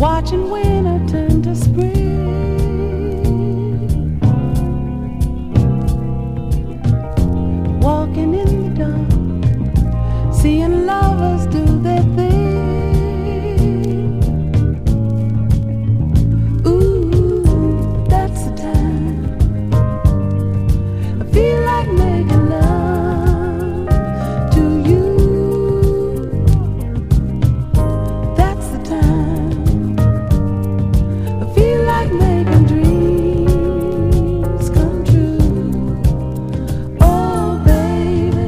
watching winter turn to spring, walking in the dark, seeing lovers do their thing. Ooh, that's the time I feel like making love to you. That's the time I feel like making dreams come true. Oh baby,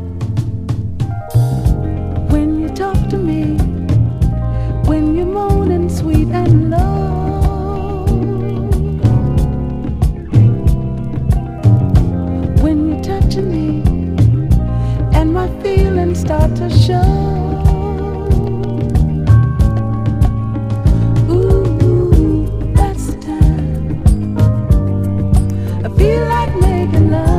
when you talk to me, when you're moaning sweet and low, when you're touching me and my feelings start to show. Ooh, that's the time I feel like making love.